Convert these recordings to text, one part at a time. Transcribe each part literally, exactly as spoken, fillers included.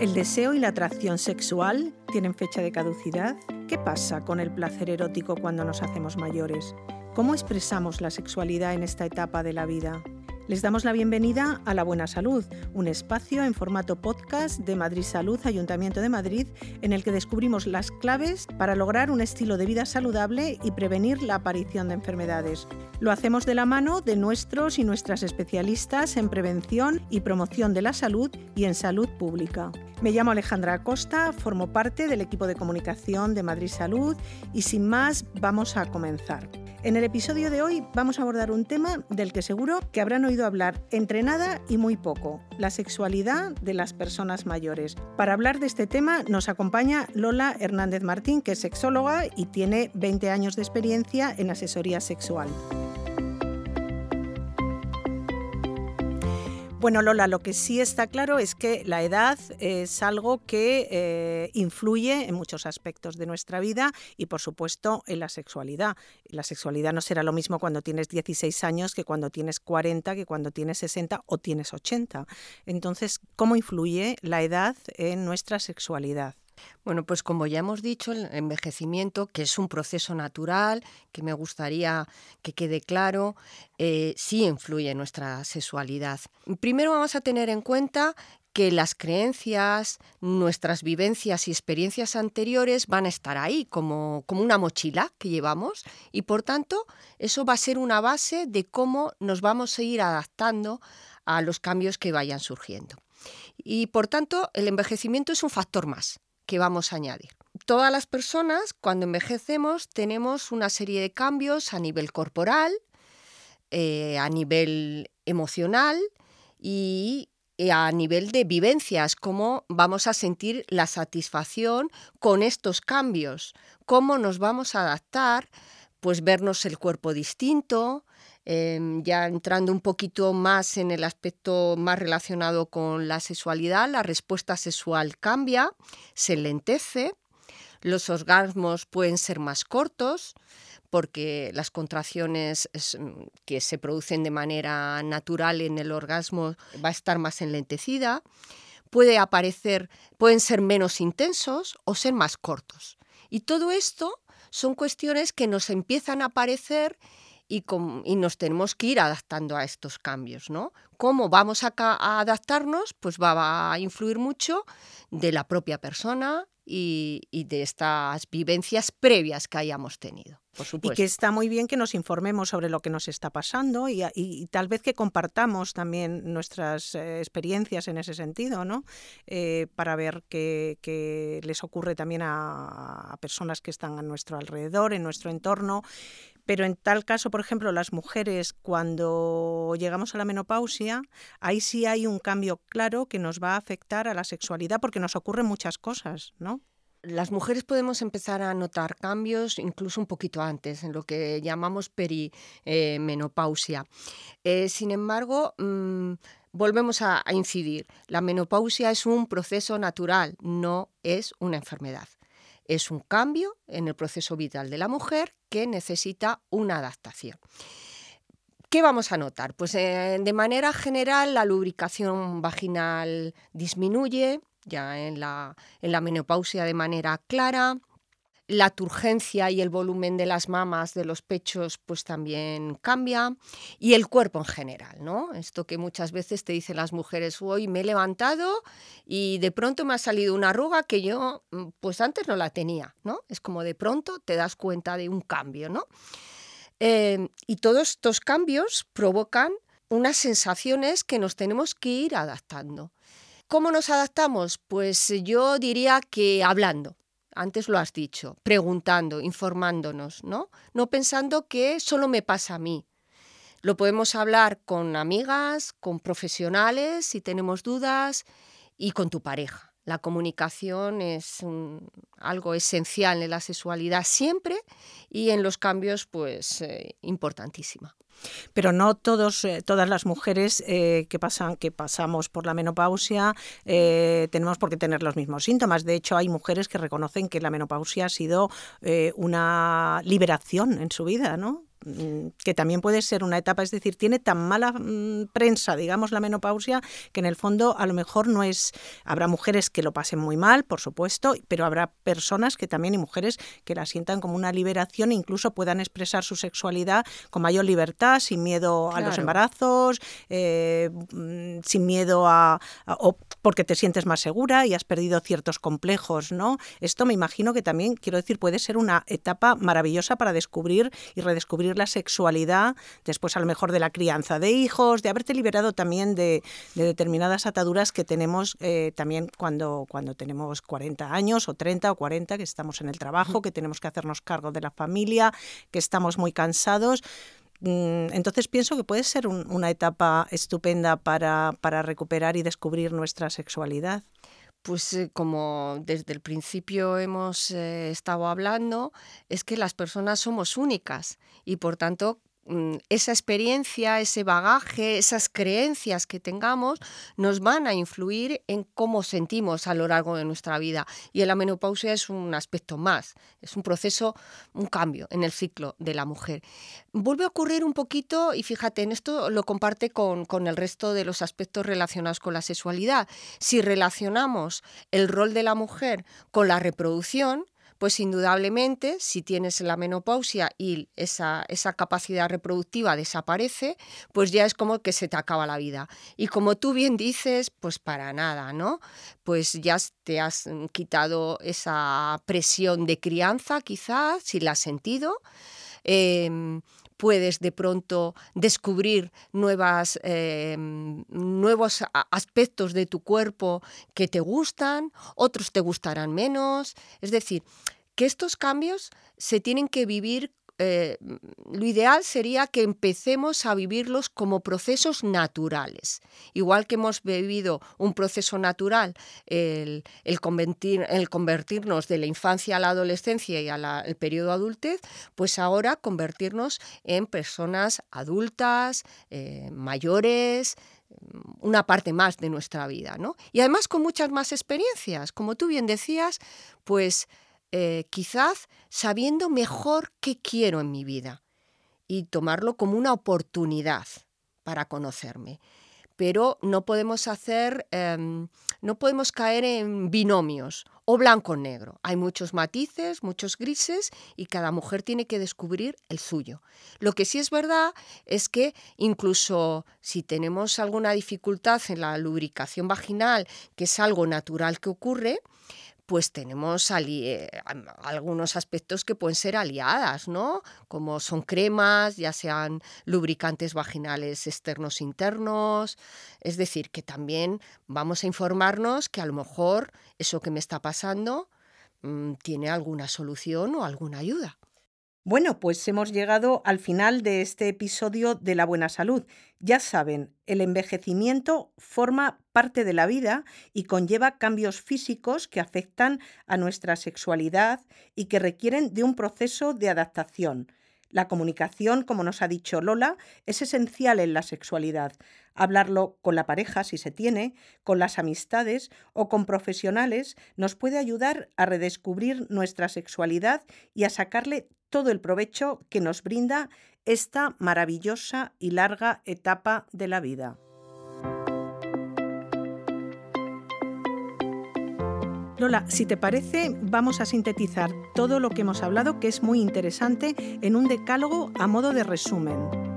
¿El deseo y la atracción sexual tienen fecha de caducidad? ¿Qué pasa con el placer erótico cuando nos hacemos mayores? ¿Cómo expresamos la sexualidad en esta etapa de la vida? Les damos la bienvenida a La Buena Salud, un espacio en formato podcast de Madrid Salud, Ayuntamiento de Madrid, en el que descubrimos las claves para lograr un estilo de vida saludable y prevenir la aparición de enfermedades. Lo hacemos de la mano de nuestros y nuestras especialistas en prevención y promoción de la salud y en salud pública. Me llamo Alejandra Acosta, formo parte del equipo de comunicación de Madrid Salud y sin más vamos a comenzar. En el episodio de hoy vamos a abordar un tema del que seguro que habrán oído hablar entre nada y muy poco, la sexualidad de las personas mayores. Para hablar de este tema nos acompaña Lola Hernández Martín, que es sexóloga y tiene veinte años de experiencia en asesoría sexual. Bueno, Lola, lo que sí está claro es que la edad es algo que eh, influye en muchos aspectos de nuestra vida y, por supuesto, en la sexualidad. La sexualidad no será lo mismo cuando tienes dieciséis años que cuando tienes cuarenta, que cuando tienes sesenta o tienes ochenta. Entonces, ¿cómo influye la edad en nuestra sexualidad? Bueno, pues como ya hemos dicho, el envejecimiento, que es un proceso natural, que me gustaría que quede claro, eh, sí influye en nuestra sexualidad. Primero vamos a tener en cuenta que las creencias, nuestras vivencias y experiencias anteriores van a estar ahí como, como una mochila que llevamos y, por tanto, eso va a ser una base de cómo nos vamos a ir adaptando a los cambios que vayan surgiendo. Y, por tanto, el envejecimiento es un factor más que vamos a añadir. Todas las personas, cuando envejecemos, tenemos una serie de cambios a nivel corporal, eh, a nivel emocional y a nivel de vivencias, cómo vamos a sentir la satisfacción con estos cambios, cómo nos vamos a adaptar, pues vernos el cuerpo distinto, eh, ya entrando un poquito más en el aspecto más relacionado con la sexualidad, la respuesta sexual cambia, se lentece, los orgasmos pueden ser más cortos, porque las contracciones es, que se producen de manera natural en el orgasmo va a estar más enlentecida, puede aparecer, pueden ser menos intensos o ser más cortos. Y todo esto son cuestiones que nos empiezan a aparecer y, con, y nos tenemos que ir adaptando a estos cambios, ¿no? ¿Cómo vamos a, a adaptarnos? Pues va, va a influir mucho de la propia persona y, y de estas vivencias previas que hayamos tenido. Por supuesto. Y que está muy bien que nos informemos sobre lo que nos está pasando y, y, y tal vez que compartamos también nuestras eh, experiencias en ese sentido, ¿no? Eh, para ver qué, qué les ocurre también a, a personas que están a nuestro alrededor, en nuestro entorno. Pero en tal caso, por ejemplo, las mujeres, cuando llegamos a la menopausia, ahí sí hay un cambio claro que nos va a afectar a la sexualidad porque nos ocurren muchas cosas, ¿no? Las mujeres podemos empezar a notar cambios incluso un poquito antes, en lo que llamamos perimenopausia. Eh, sin embargo, mmm, volvemos a, a incidir. La menopausia es un proceso natural, no es una enfermedad. Es un cambio en el proceso vital de la mujer que necesita una adaptación. ¿Qué vamos a notar? Pues eh, de manera general la lubricación vaginal disminuye, ya en la, en la menopausia de manera clara. La turgencia y el volumen de las mamas, de los pechos, pues también cambia. Y el cuerpo en general, ¿no? Esto que muchas veces te dicen las mujeres, hoy me he levantado y de pronto me ha salido una arruga que yo, pues antes no la tenía, ¿no? Es como de pronto te das cuenta de un cambio, ¿no? Eh, y todos estos cambios provocan unas sensaciones que nos tenemos que ir adaptando. ¿Cómo nos adaptamos? Pues yo diría que hablando. Antes lo has dicho, preguntando, informándonos, ¿no? No pensando que solo me pasa a mí. Lo podemos hablar con amigas, con profesionales, si tenemos dudas, y con tu pareja. La comunicación es un, algo esencial en la sexualidad siempre y en los cambios, pues, eh, importantísima. Pero no todos, eh, todas las mujeres eh, que pasan, que pasamos por la menopausia eh, tenemos por qué tener los mismos síntomas. De hecho, hay mujeres que reconocen que la menopausia ha sido eh, una liberación en su vida, ¿no? que también puede ser una etapa, es decir, tiene tan mala mmm, prensa, digamos, la menopausia, que en el fondo a lo mejor no es... Habrá mujeres que lo pasen muy mal, por supuesto, pero habrá personas que también, y mujeres, que la sientan como una liberación e incluso puedan expresar su sexualidad con mayor libertad, sin miedo claro. a los embarazos, eh, sin miedo a, a... o porque te sientes más segura y has perdido ciertos complejos, ¿no? Esto me imagino que también, quiero decir, puede ser una etapa maravillosa para descubrir y redescubrir la sexualidad después a lo mejor de la crianza de hijos, de haberte liberado también de, de determinadas ataduras que tenemos eh, también cuando, cuando tenemos cuarenta años o treinta o cuarenta, que estamos en el trabajo, que tenemos que hacernos cargo de la familia, que estamos muy cansados. Entonces pienso que puede ser un, una etapa estupenda para, para recuperar y descubrir nuestra sexualidad. Pues eh, como desde el principio hemos eh, estado hablando, es que las personas somos únicas y por tanto esa experiencia, ese bagaje, esas creencias que tengamos nos van a influir en cómo sentimos a lo largo de nuestra vida. Y la menopausia es un aspecto más, es un proceso, un cambio en el ciclo de la mujer. Vuelve a ocurrir un poquito, y fíjate, en esto lo comparte con, con el resto de los aspectos relacionados con la sexualidad. Si relacionamos el rol de la mujer con la reproducción, pues indudablemente, si tienes la menopausia y esa, esa capacidad reproductiva desaparece, pues ya es como que se te acaba la vida. Y como tú bien dices, pues para nada, ¿no? Pues ya te has quitado esa presión de crianza, quizás, si la has sentido. Eh, puedes de pronto descubrir nuevas, eh, nuevos aspectos de tu cuerpo que te gustan, otros te gustarán menos. Es decir, que estos cambios se tienen que vivir. Eh, lo ideal sería que empecemos a vivirlos como procesos naturales. Igual que hemos vivido un proceso natural, el, el, convertir, el convertirnos de la infancia a la adolescencia y al periodo adultez, pues ahora convertirnos en personas adultas, eh, mayores, una parte más de nuestra vida, ¿no? Y además con muchas más experiencias. Como tú bien decías, pues Eh, quizás sabiendo mejor qué quiero en mi vida y tomarlo como una oportunidad para conocerme. Pero no podemos hacer, eh, no podemos caer en binomios o blanco-negro. Hay muchos matices, muchos grises y cada mujer tiene que descubrir el suyo. Lo que sí es verdad es que incluso si tenemos alguna dificultad en la lubricación vaginal, que es algo natural que ocurre, pues tenemos ali- eh, algunos aspectos que pueden ser aliadas, ¿no? Como son cremas, ya sean lubricantes vaginales externos e internos. Es decir, que también vamos a informarnos que a lo mejor eso que me está pasando mmm, tiene alguna solución o alguna ayuda. Bueno, pues hemos llegado al final de este episodio de La Buena Salud. Ya saben, el envejecimiento forma parte de la vida y conlleva cambios físicos que afectan a nuestra sexualidad y que requieren de un proceso de adaptación. La comunicación, como nos ha dicho Lola, es esencial en la sexualidad. Hablarlo con la pareja, si se tiene, con las amistades o con profesionales nos puede ayudar a redescubrir nuestra sexualidad y a sacarle todo el provecho que nos brinda esta maravillosa y larga etapa de la vida. Lola, si te parece, vamos a sintetizar todo lo que hemos hablado, que es muy interesante, en un decálogo a modo de resumen.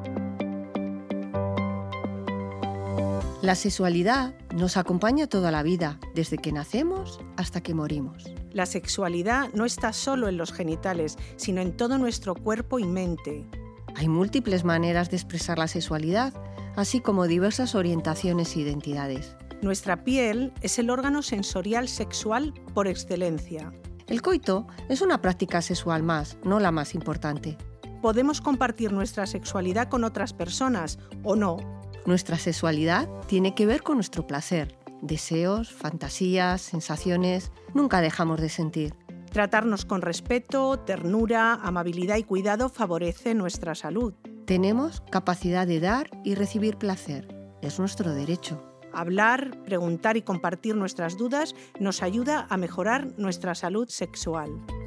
La sexualidad nos acompaña toda la vida, desde que nacemos hasta que morimos. La sexualidad no está solo en los genitales, sino en todo nuestro cuerpo y mente. Hay múltiples maneras de expresar la sexualidad, así como diversas orientaciones e identidades. Nuestra piel es el órgano sensorial sexual por excelencia. El coito es una práctica sexual más, no la más importante. Podemos compartir nuestra sexualidad con otras personas, ¿o no? Nuestra sexualidad tiene que ver con nuestro placer. Deseos, fantasías, sensaciones, nunca dejamos de sentir. Tratarnos con respeto, ternura, amabilidad y cuidado favorece nuestra salud. Tenemos capacidad de dar y recibir placer. Es nuestro derecho. Hablar, preguntar y compartir nuestras dudas nos ayuda a mejorar nuestra salud sexual.